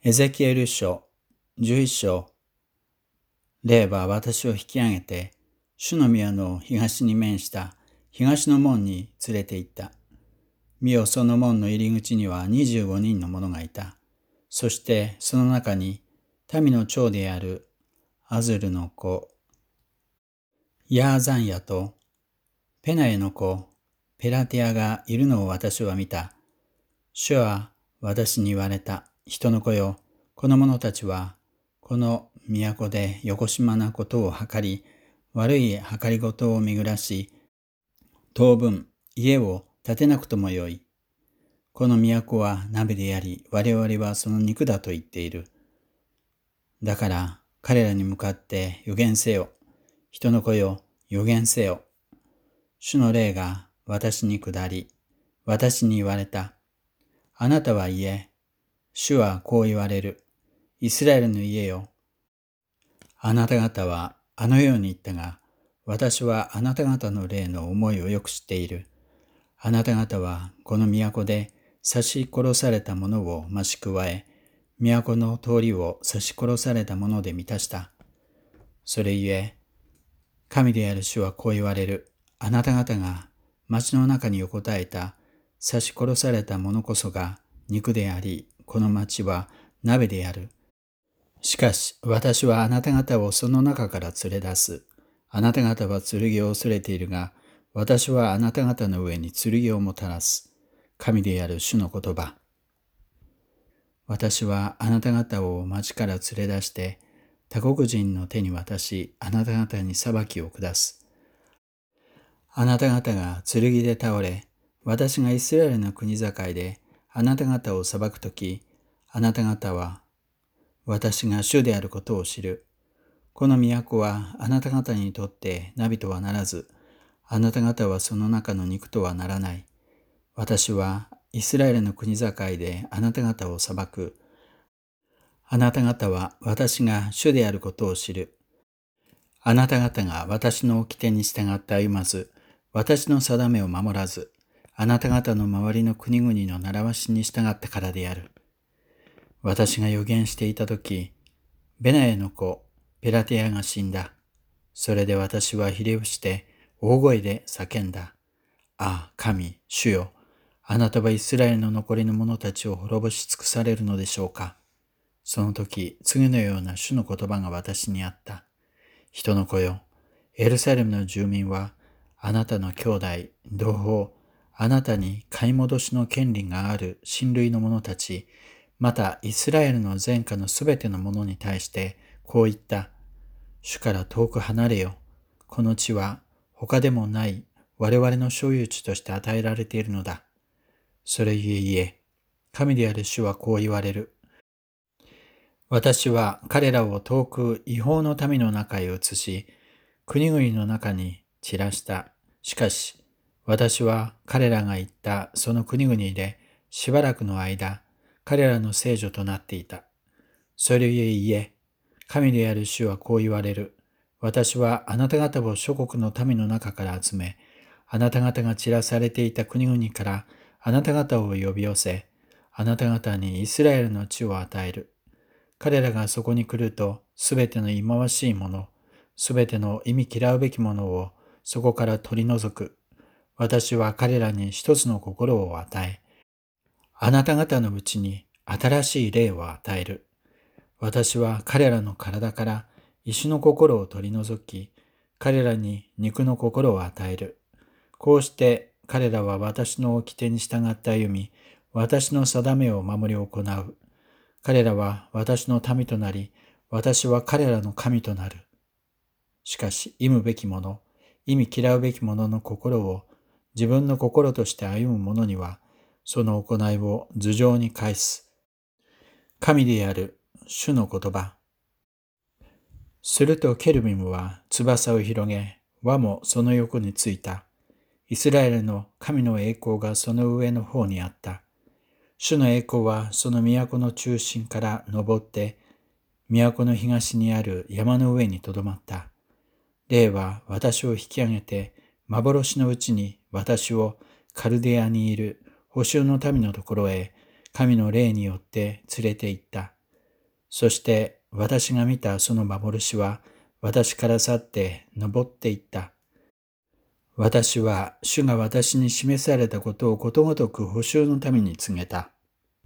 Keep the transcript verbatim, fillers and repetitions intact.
エゼキエル書じゅういっ章。霊は私を引き上げて、主の宮の東に面した東の門に連れて行った。見よ、その門の入り口にはにじゅうごにんの者がいた。そしてその中に民の長であるアズルの子ヤーザンヤとペナエの子ペラティアがいるのを私は見た。主は私に言われた。人の子よ、この者たちはこの都でよこしまなことを計り、悪い計りごとを巡らし、当分家を建てなくともよい。この都は鍋であり、我々はその肉だと言っている。だから彼らに向かって預言せよ。人の子よ、預言せよ。主の霊が私に下り、私に言われた。あなたは言え。主はこう言われる。イスラエルの家よ。あなた方はあのように言ったが、私はあなた方の霊の思いをよく知っている。あなた方はこの都で刺し殺された者を増し加え、都の通りを刺し殺された者で満たした。それゆえ、神である主はこう言われる。あなた方が町の中に横たえた刺し殺された者こそが肉であり、この町は鍋である。しかし私はあなた方をその中から連れ出す。あなた方は剣を恐れているが、私はあなた方の上に剣をもたらす。神である主の言葉。私はあなた方を町から連れ出して、他国人の手に渡し、あなた方に裁きを下す。あなた方が剣で倒れ、私がイスラエルの国境であなた方を裁くとき、あなた方は私が主であることを知る。この都はあなた方にとってナとはならず、あなた方はその中の肉とはならない。私はイスラエルの国境であなた方を裁く。あなた方は私が主であることを知る。あなた方が私の掟に従って歩まず、私の定めを守らず、あなた方の周りの国々の習わしに従ったからである。私が預言していたとき、ベナエの子ペラティアが死んだ。それで私はひれ伏して大声で叫んだ。ああ、神、主よ、あなたはイスラエルの残りの者たちを滅ぼし尽くされるのでしょうか。その時、次のような主の言葉が私にあった。人の子よ、エルサレムの住民は、あなたの兄弟、同胞、あなたに買い戻しの権利がある親類の者たち、またイスラエルの前科のすべての者に対して、こう言った。主から遠く離れよ。この地は他でもない我々の所有地として与えられているのだ。それゆえ言え、神である主はこう言われる。私は彼らを遠く違法の民の中へ移し、国々の中に散らした。しかし、私は彼らが行ったその国々でしばらくの間、彼らの聖女となっていた。それゆえ言え、神である主はこう言われる。私はあなた方を諸国の民の中から集め、あなた方が散らされていた国々からあなた方を呼び寄せ、あなた方にイスラエルの地を与える。彼らがそこに来ると、すべての忌まわしいもの、すべての忌み嫌うべきものをそこから取り除く。私は彼らに一つの心を与え、あなた方のうちに新しい霊を与える。私は彼らの体から石の心を取り除き、彼らに肉の心を与える。こうして彼らは私の掟に従って歩み、私の定めを守り行う。彼らは私の民となり、私は彼らの神となる。しかし、忌むべきもの、忌み嫌うべきものの心を自分の心として歩む者には、その行いを頭上に返す。神である主の言葉。するとケルビムは翼を広げ、輪もその横についた。イスラエルの神の栄光がその上の方にあった。主の栄光はその都の中心から登って、都の東にある山の上にとどまった。霊は私を引き上げて、幻のうちに私をカルデアにいる捕囚の民のところへ、神の霊によって連れて行った。 そして私が見たその幻は私から去って登っていった。私は主が私に示されたことをことごとく補修のために告げた。